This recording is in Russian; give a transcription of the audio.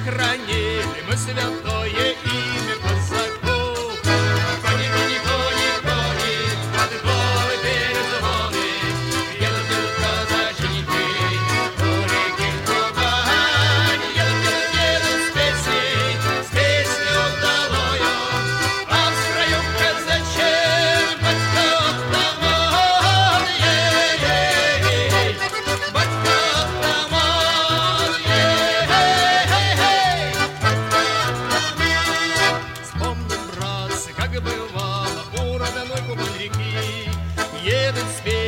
сохранили мы святое имя казаков. Кони, кони, кони, кони, под горы перезвоны, едут казаченьки по реке Кубань, едут с песней удалою, а в строю казачьем батько таман, батько таман, Вспомним, братцы, как бывало у родной Кубань реки, едут с